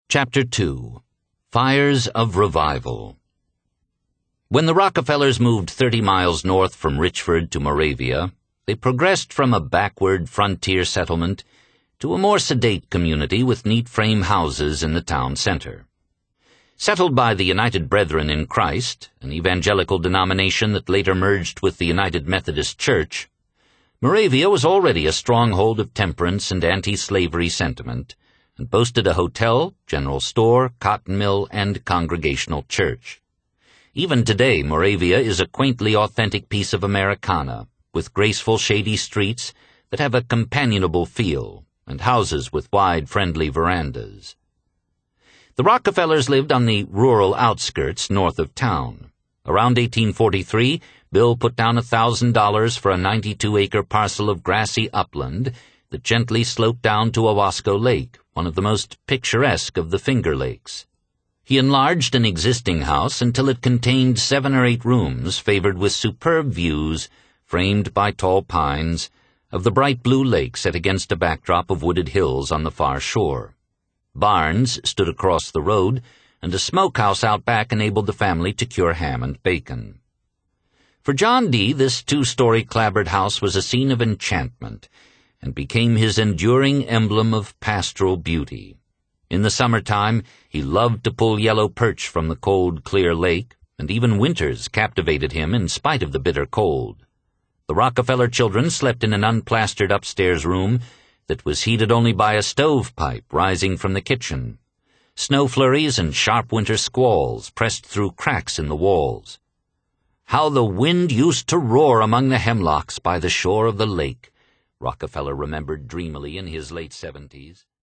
Chapter 2. Fires of Revival. When the Rockefellers moved 30 miles north from Richford to Moravia, they progressed from a backward frontier settlement to a more sedate community with neat frame houses in the town center. Settled by the United Brethren in Christ, an evangelical denomination that later merged with the United Methodist Church, Moravia was already a stronghold of temperance and anti-slavery sentiment, and boasted a hotel, general store, cotton mill, and congregational church. Even today, Moravia is a quaintly authentic piece of Americana, with graceful shady streets that have a companionable feel, and houses with wide, friendly verandas. The Rockefellers lived on the rural outskirts north of town. Around 1843, Bill put down $1,000 for a 92-acre parcel of grassy upland that gently sloped down to Owasco Lake, one of the most picturesque of the Finger Lakes. He enlarged an existing house until it contained 7 or 8 rooms favored with superb views, framed by tall pines, of the bright blue lake set against a backdrop of wooded hills on the far shore. Barns stood across the road, and a smokehouse out back enabled the family to cure ham and bacon. For John D., this 2-story clapboard house was a scene of enchantment, and became his enduring emblem of pastoral beauty. In the summertime, he loved to pull yellow perch from the cold, clear lake, and even winters captivated him in spite of the bitter cold. The Rockefeller children slept in an unplastered upstairs room that was heated only by a stovepipe rising from the kitchen. Snow flurries and sharp winter squalls pressed through cracks in the walls. How the wind used to roar among the hemlocks by the shore of the lake, Rockefeller remembered dreamily in his late 70s.